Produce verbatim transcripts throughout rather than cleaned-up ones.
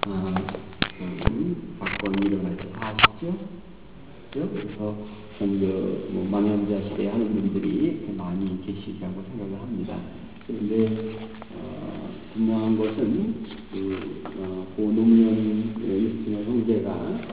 아, 음, 사건이 일어날 때 아시죠? 그렇죠? 그래서 전 그, 뭐, 망연자 시대에 하는 분들이 많이 계시리라고 생각을 합니다. 그런데, 어, 분명한 것은, 그, 어, 고 노무현 유승열 형제가,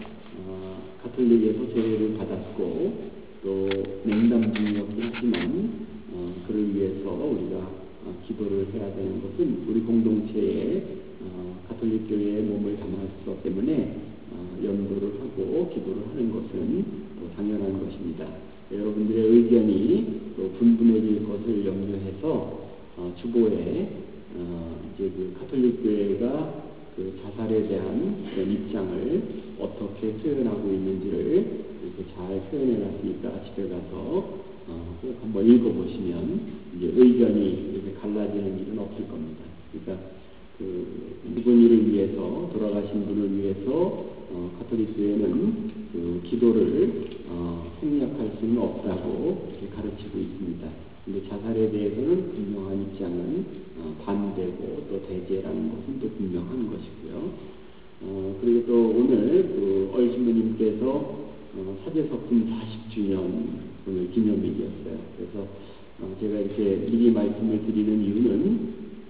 어, 가톨릭에서 제외를 받았고, 또, 냉담 중이었긴 하지만, 어, 그를 위해서 우리가 어, 기도를 해야 되는 것은 우리 공동체에 어, 가톨릭 교회의 몸을 담았기 때문에 어, 연도를 하고 기도를 하는 것은 또 당연한 것입니다. 여러분들의 의견이 또 분분해질 것을 염려해서 어, 주보에 어, 이제 그 가톨릭 교회가 그 자살에 대한 그런 입장을 어떻게 표현하고 있는지를 이렇게 잘 표현해놨으니까 집에 가서 어, 꼭 한번 읽어보시면 이제 의견이 이렇게 갈라지는 일은 없을 겁니다. 그러니까 그 죽은 이를 위해서, 돌아가신 분을 위해서 어, 가톨릭 교회는 그 기도를 어, 생략할 수는 없다고 이렇게 가르치고 있습니다. 근데 자살에 대해서는 분명한 입장은 어, 반대고 또 대제라는 것은 또 분명한 것이고요. 어, 그리고 또 오늘 그 얼신부님께서 어, 사제석품 사십 주년 오늘 기념일이었어요. 그래서 어, 제가 이렇게 미리 말씀을 드리는 이유는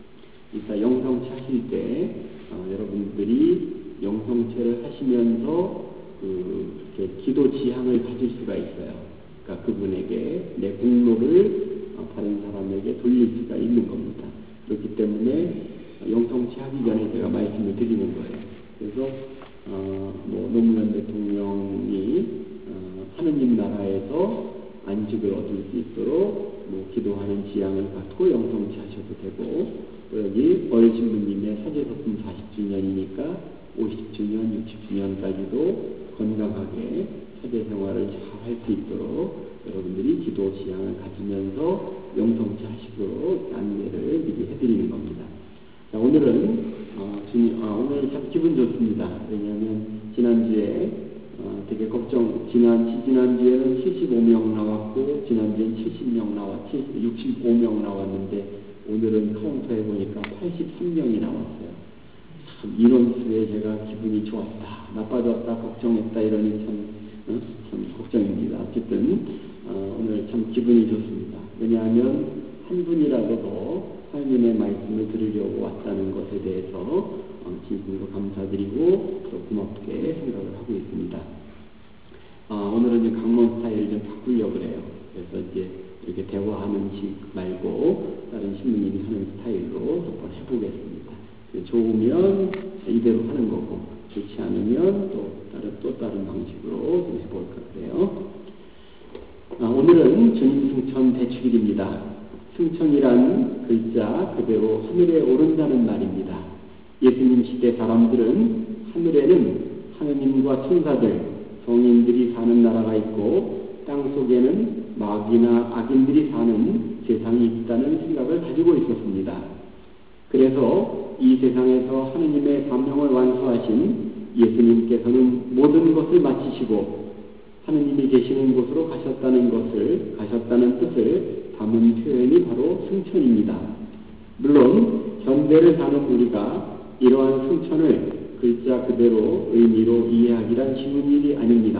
이따 영성체 하실 때 어, 여러분들이 영성체를 하시면서 그 이렇게 기도 지향을 가질 수가 있어요. 그러니까 그분에게 내 공로를 어, 다른 사람에게 돌릴 수가 있는 겁니다. 그렇기 때문에 영성체 하기 전에 제가 말씀을 드리는 거예요. 그래서 어, 뭐 노무현 대통령이 어, 하느님 나라에서 안식을 얻을 수 있도록 뭐 기도하는 지향을 갖고 영성체 하셔도 되고, 또 여기 어르신부님의 사제석품 사십 주년이니까 오십 주년, 육십 주년까지도 건강하게 사제 생활을 잘 할 수 있도록 여러분들이 기도 지향을 가지면서 영성체 하시도록 안내를 미리 해드리는 겁니다. 자, 오늘은 어, 주님, 아, 오늘 참 기분 좋습니다. 왜냐하면 지난주에 어, 되게 걱정, 지난, 지난주에는 칠십오 명 나왔고, 지난주에는 칠십 명 나왔, 육십오 명 나왔는데, 오늘은 카운터 해보니까 팔십삼 명이 나왔어요. 참, 이런 수에 제가 기분이 좋았다, 나빠졌다, 걱정했다, 이러니 참, 어? 참 걱정입니다. 어쨌든, 어, 오늘 참 기분이 좋습니다. 왜냐하면, 한 분이라도 더 하나님의 말씀을 들으려고 왔다는 것에 대해서 어, 진심으로 감사드리고 또 고맙게 생각을 하고 있습니다. 어, 오늘은 이제 강론 스타일을 좀 바꾸려고 그래요. 그래서 이제 이렇게 대화하는 식 말고 다른 신부님이 하는 스타일로 한번 해보겠습니다. 좋으면 이대로 하는 거고, 좋지 않으면 또 다른, 또 다른 방식으로 좀 해볼까 그래요. 어, 오늘은 주님 승천 대축일입니다. 승천이란 글자 그대로 하늘에 오른다는 말입니다. 예수님 시대 사람들은 하늘에는 하느님과 천사들, 성인들이 사는 나라가 있고 땅 속에는 마귀나 악인들이 사는 세상이 있다는 생각을 가지고 있었습니다. 그래서 이 세상에서 하느님의 사명을 완수하신 예수님께서는 모든 것을 마치시고 하느님이 계시는 곳으로 가셨다는 것을, 가셨다는 뜻을 담은 표현이 바로 승천입니다. 물론 현대를 사는 우리가 이러한 승천을 글자 그대로 의미로 이해하기란 쉬운 일이 아닙니다.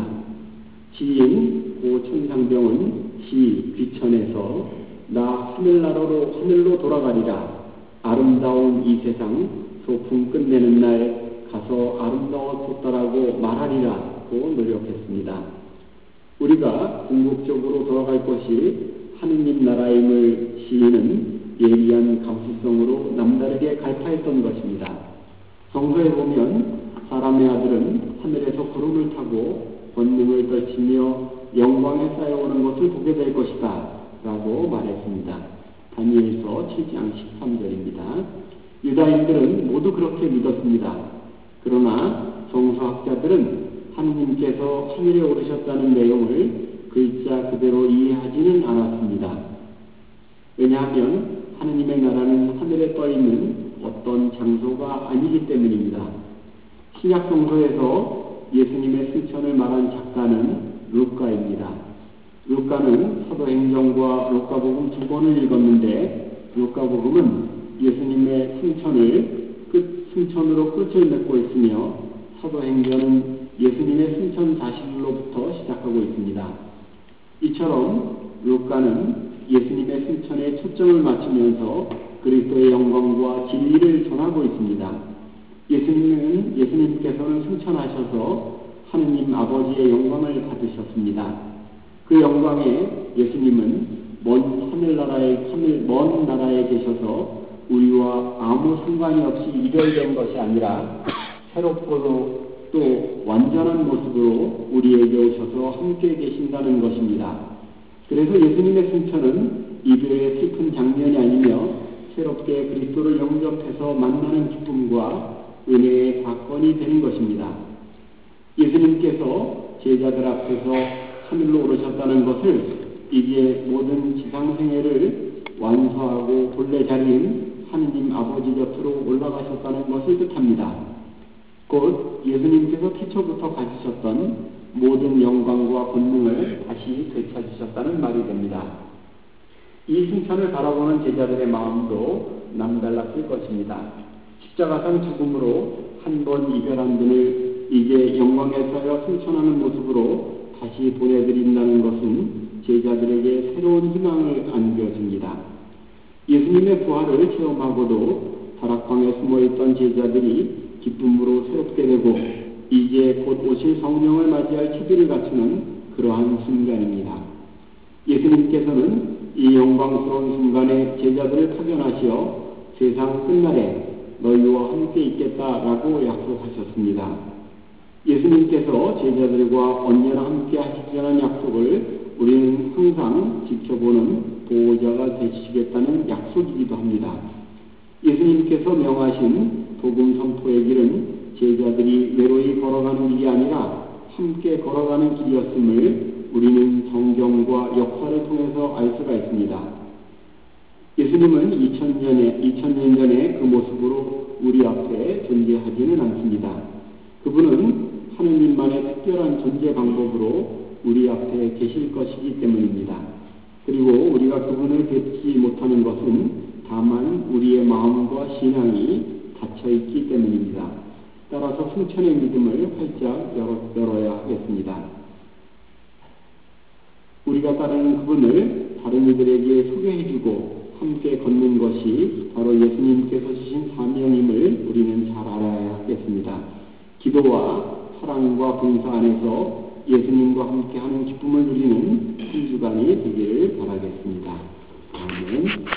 시인 고 천상병은 시 귀천에서 나 하늘나라로 하늘로 돌아가리라, 아름다운 이 세상 소풍 끝내는 날 가서 아름다웠었다라고 말하리라고 노력했습니다. 우리가 궁극적으로 돌아갈 것이 하느님 나라임을 시인은 예리한 감수성으로 남다르게 갈파했던 것입니다. 성서에 보면 사람의 아들은 하늘에서 구름을 타고 권능을 떨치며 영광에 쌓여오는 것을 보게 될 것이다 라고 말했습니다. 다니엘서 칠 장 십삼 절입니다. 유다인들은 모두 그렇게 믿었습니다. 그러나 성서학자들은 하느님께서 하늘에 오르셨다는 내용을 글자 그대로 이해하지는 않았습니다. 왜냐하면 하느님의 나라는 하늘에 떠있는 어떤 장소가 아니기 때문입니다. 신약 성서에서 예수님의 승천을 말한 작가는 루카입니다. 루카는 사도행전과 루카복음 두 권을 읽었는데 루카복음은 예수님의 승천을 끝 승천으로 끝을 맺고 있으며 사도행전은 예수님의 승천 사실로부터 시작하고 있습니다. 이처럼 루카는 예수님의 승천에 초점을 맞추면서 그리스도의 영광과 진리를 전하고 있습니다. 예수님은, 예수님께서는 승천하셔서 하느님 아버지의 영광을 받으셨습니다. 그 영광에 예수님은 먼 하늘나라에, 하늘, 먼 나라에 계셔서 우리와 아무 상관이 없이 이별된 것이 아니라 새롭고도 또 완전한 모습으로 우리에게 오셔서 함께 계신다는 것입니다. 그래서 예수님의 승천은 이별의 슬픈 장면이 아니며 새롭게 그리스도를 영접해서 만나는 기쁨과 은혜의 사건이 되는 것입니다. 예수님께서 제자들 앞에서 하늘로 오르셨다는 것을 이제 모든 지상생애를 완수하고 본래 자리인 하느님 아버지 곁으로 올라가셨다는 것을 뜻합니다. 곧 예수님께서 태초부터 가지셨던 모든 영광과 권능을 다시 되찾으셨다는 말이 됩니다. 이 승천을 바라보는 제자들의 마음도 남달랐을 것입니다. 십자가상 죽음으로 한 번 이별한 분을 이제 영광에서여 승천하는 모습으로 다시 보내드린다는 것은 제자들에게 새로운 희망을 안겨줍니다. 예수님의 부활을 체험하고도 다락방에 숨어있던 제자들이 기쁨으로 새롭게 되고 이제 곧 오실 성령을 맞이할 기들을 갖추는 그러한 순간입니다. 예수님께서는 이 영광스러운 순간에 제자들을 파견하시어 세상 끝날에 너희와 함께 있겠다라고 약속하셨습니다. 예수님께서 제자들과 언제나 함께 하시자는 약속을 우리는 항상 지켜보는 보호자가 되시겠다는 약속이기도 합니다. 예수님께서 명하신 복음 선포의 길은 제자들이 외로이 걸어가는 길이 아니라 함께 걸어가는 길이었음을 우리는 성경과 역사를 통해서 알 수가 있습니다. 예수님은 이천 년에, 이천 년 전에 그 모습으로 우리 앞에 존재하지는 않습니다. 그분은 하느님만의 특별한 존재 방법으로 우리 앞에 계실 것이기 때문입니다. 그리고 우리가 그분을 뵙지 못하는 것은 다만 우리의 마음과 신앙이 닫혀있기 때문입니다. 따라서 승천의 믿음을 활짝 열어, 열어야 하겠습니다. 우리가 따르는 그분을 다른 이들에게 소개해주고 함께 걷는 것이 바로 예수님께서 주신 사명임을 우리는 잘 알아야 하겠습니다. 기도와 사랑과 봉사 안에서 예수님과 함께하는 기쁨을 누리는 한 주간이 되기를 바라겠습니다. 아멘.